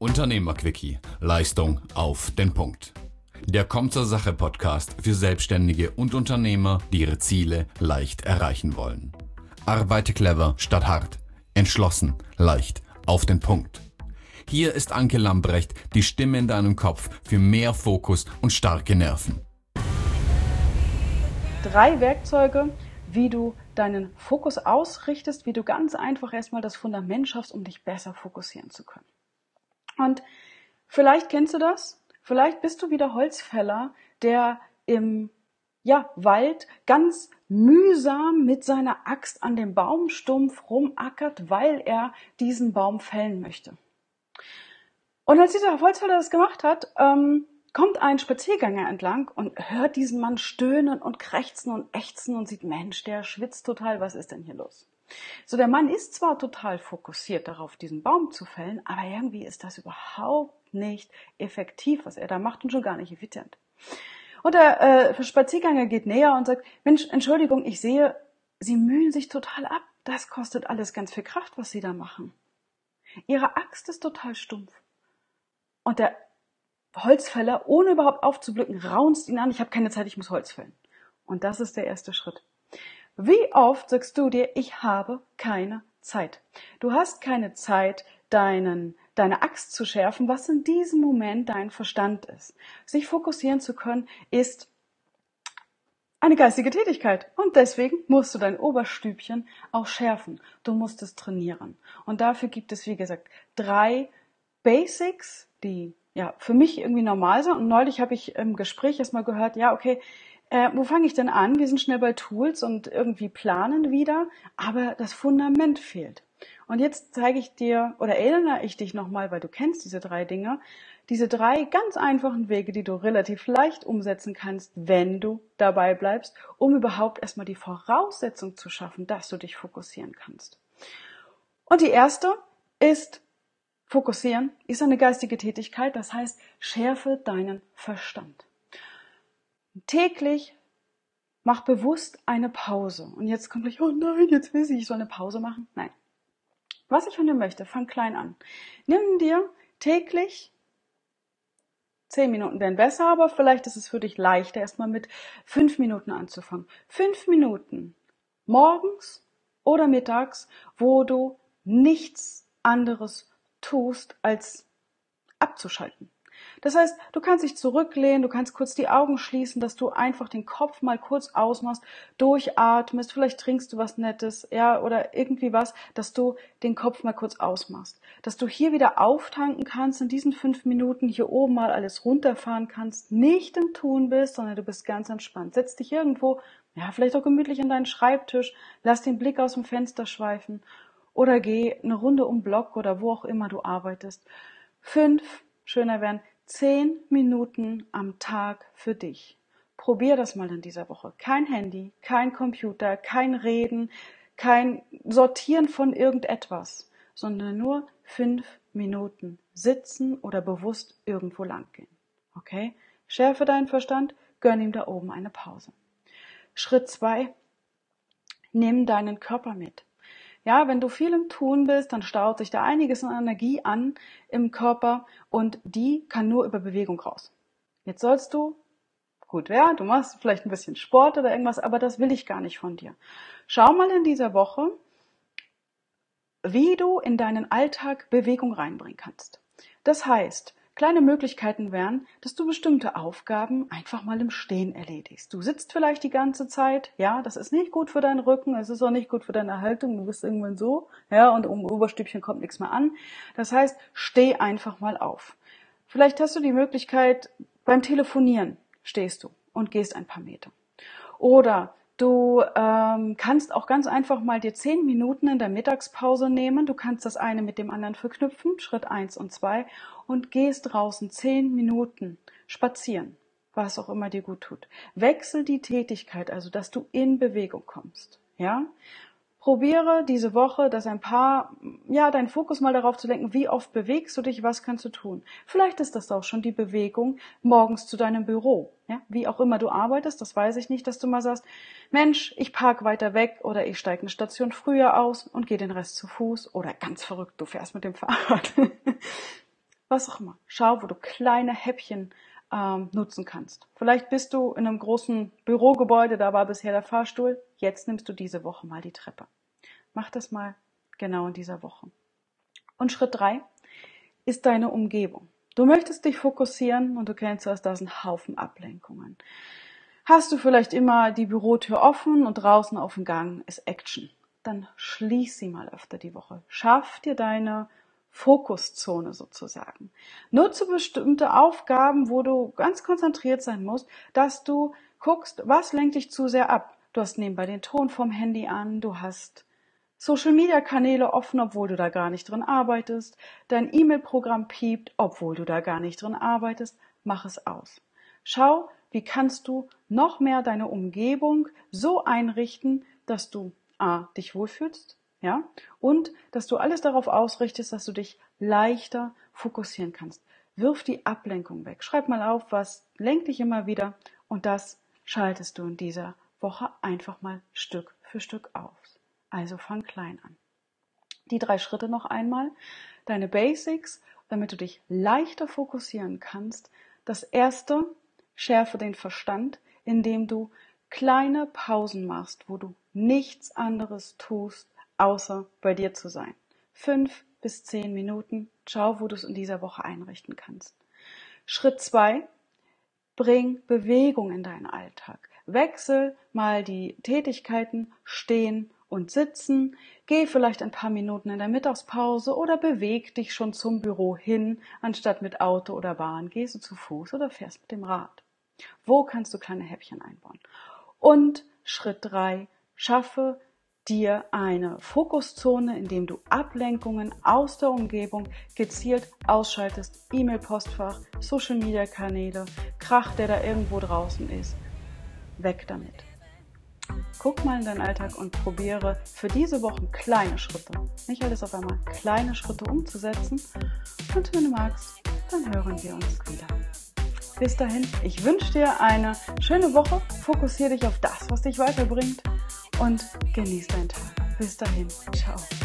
Unternehmerquickie. Leistung auf den Punkt. Der Komm zur Sache Podcast für Selbstständige und Unternehmer, die ihre Ziele leicht erreichen wollen. Arbeite clever statt hart. Entschlossen, leicht, auf den Punkt. Hier ist Anke Lambrecht, die Stimme in deinem Kopf für mehr Fokus und starke Nerven. 3 Werkzeuge, wie du deinen Fokus ausrichtest, wie du ganz einfach erstmal das Fundament schaffst, um dich besser fokussieren zu können. Und vielleicht kennst du das, vielleicht bist du wie der Holzfäller, der im Wald ganz mühsam mit seiner Axt an dem Baumstumpf rumackert, weil er diesen Baum fällen möchte. Und als dieser Holzfäller das gemacht hat, kommt ein Spaziergänger entlang und hört diesen Mann stöhnen und krächzen und ächzen und sieht, Mensch, der schwitzt total, was ist denn hier los? So, der Mann ist zwar total fokussiert darauf, diesen Baum zu fällen, aber irgendwie ist das überhaupt nicht effektiv, was er da macht und schon gar nicht effizient. Und der Spaziergänger geht näher und sagt, Mensch, Entschuldigung, ich sehe, Sie mühen sich total ab. Das kostet alles ganz viel Kraft, was Sie da machen. Ihre Axt ist total stumpf. Und der Holzfäller, ohne überhaupt aufzublicken, raunzt ihn an, ich habe keine Zeit, ich muss Holz fällen. Und das ist der erste Schritt. Wie oft sagst du dir, ich habe keine Zeit? Du hast keine Zeit, deine Axt zu schärfen, was in diesem Moment dein Verstand ist. Sich fokussieren zu können, ist eine geistige Tätigkeit. Und deswegen musst du dein Oberstübchen auch schärfen. Du musst es trainieren. Und dafür gibt es, wie gesagt, 3 Basics, die für mich irgendwie normal sind. Und neulich habe ich im Gespräch erstmal gehört, wo fange ich denn an? Wir sind schnell bei Tools und irgendwie planen wieder, aber das Fundament fehlt. Und jetzt zeige ich dir oder erinnere ich dich nochmal, weil du kennst diese 3 Dinge, diese 3 ganz einfachen Wege, die du relativ leicht umsetzen kannst, wenn du dabei bleibst, um überhaupt erstmal die Voraussetzung zu schaffen, dass du dich fokussieren kannst. Und die erste ist, fokussieren ist eine geistige Tätigkeit, das heißt, schärfe deinen Verstand. Täglich mach bewusst eine Pause. Und jetzt kommt gleich, oh nein, jetzt will ich soll eine Pause machen. Nein. Was ich von dir möchte, fang klein an. Nimm dir täglich 10 Minuten wären besser, aber vielleicht ist es für dich leichter, erstmal mit 5 Minuten anzufangen. 5 Minuten morgens oder mittags, wo du nichts anderes tust, als abzuschalten. Das heißt, du kannst dich zurücklehnen, du kannst kurz die Augen schließen, dass du einfach den Kopf mal kurz ausmachst, durchatmest, vielleicht trinkst du was Nettes, oder irgendwie was, dass du den Kopf mal kurz ausmachst. Dass du hier wieder auftanken kannst, in diesen 5 Minuten hier oben mal alles runterfahren kannst, nicht im Tun bist, sondern du bist ganz entspannt. Setz dich irgendwo, vielleicht auch gemütlich an deinen Schreibtisch, lass den Blick aus dem Fenster schweifen oder geh eine Runde um Block oder wo auch immer du arbeitest. 5, schöner wären 10 Minuten am Tag für dich. Probier das mal in dieser Woche. Kein Handy, kein Computer, kein Reden, kein Sortieren von irgendetwas, sondern nur 5 Minuten sitzen oder bewusst irgendwo lang gehen. Okay? Schärfe deinen Verstand, gönn ihm da oben eine Pause. Schritt 2, nimm deinen Körper mit. Ja, wenn du viel im Tun bist, dann staut sich da einiges an Energie an im Körper und die kann nur über Bewegung raus. Jetzt sollst du, du machst vielleicht ein bisschen Sport oder irgendwas, aber das will ich gar nicht von dir. Schau mal in dieser Woche, wie du in deinen Alltag Bewegung reinbringen kannst. Das heißt, kleine Möglichkeiten wären, dass du bestimmte Aufgaben einfach mal im Stehen erledigst. Du sitzt vielleicht die ganze Zeit, das ist nicht gut für deinen Rücken, es ist auch nicht gut für deine Haltung, du bist irgendwann so, und um Oberstübchen kommt nichts mehr an. Das heißt, steh einfach mal auf. Vielleicht hast du die Möglichkeit, beim Telefonieren stehst du und gehst ein paar Meter. Oder du kannst auch ganz einfach mal dir 10 Minuten in der Mittagspause nehmen. Du kannst das eine mit dem anderen verknüpfen, Schritt 1 und 2, und gehst draußen 10 Minuten spazieren, was auch immer dir gut tut. Wechsel die Tätigkeit, also dass du in Bewegung kommst. Probiere diese Woche, deinen Fokus mal darauf zu lenken, wie oft bewegst du dich, was kannst du tun. Vielleicht ist das auch schon die Bewegung morgens zu deinem Büro. Wie auch immer du arbeitest, das weiß ich nicht, dass du mal sagst, Mensch, ich park weiter weg oder ich steige eine Station früher aus und gehe den Rest zu Fuß oder ganz verrückt, du fährst mit dem Fahrrad. was auch immer. Schau, wo du kleine Häppchen nutzen kannst. Vielleicht bist du in einem großen Bürogebäude, da war bisher der Fahrstuhl, jetzt nimmst du diese Woche mal die Treppe. Mach das mal genau in dieser Woche. Und Schritt 3 ist deine Umgebung. Du möchtest dich fokussieren und du kennst das, da sind Haufen Ablenkungen. Hast du vielleicht immer die Bürotür offen und draußen auf dem Gang ist Action? Dann schließ sie mal öfter die Woche. Schaff dir deine Fokuszone sozusagen. Nutze bestimmte Aufgaben, wo du ganz konzentriert sein musst, dass du guckst, was lenkt dich zu sehr ab. Du hast nebenbei den Ton vom Handy an, du hast Social-Media-Kanäle offen, obwohl du da gar nicht drin arbeitest. Dein E-Mail-Programm piept, obwohl du da gar nicht drin arbeitest. Mach es aus. Schau, wie kannst du noch mehr deine Umgebung so einrichten, dass du dich wohlfühlst, ja, und dass du alles darauf ausrichtest, dass du dich leichter fokussieren kannst. Wirf die Ablenkung weg. Schreib mal auf, was lenkt dich immer wieder und das schaltest du in dieser Woche einfach mal Stück für Stück aus. Also fang klein an. Die 3 Schritte noch einmal. Deine Basics, damit du dich leichter fokussieren kannst. Das erste, schärfe den Verstand, indem du kleine Pausen machst, wo du nichts anderes tust, außer bei dir zu sein. 5 bis 10 Minuten. Schau, wo du es in dieser Woche einrichten kannst. Schritt 2, bring Bewegung in deinen Alltag. Wechsel mal die Tätigkeiten, stehen und sitzen. Geh vielleicht ein paar Minuten in der Mittagspause oder beweg dich schon zum Büro hin, anstatt mit Auto oder Bahn. Gehst du zu Fuß oder fährst mit dem Rad. Wo kannst du kleine Häppchen einbauen? Und Schritt 3, schaffe dir eine Fokuszone, indem du Ablenkungen aus der Umgebung gezielt ausschaltest. E-Mail-Postfach, Social-Media-Kanäle, Krach, der da irgendwo draußen ist. Weg damit. Guck mal in deinen Alltag und probiere für diese Woche kleine Schritte, nicht alles auf einmal, kleine Schritte umzusetzen. Und wenn du magst, dann hören wir uns wieder. Bis dahin, ich wünsche dir eine schöne Woche. Fokussiere dich auf das, was dich weiterbringt und genieß deinen Tag. Bis dahin, ciao.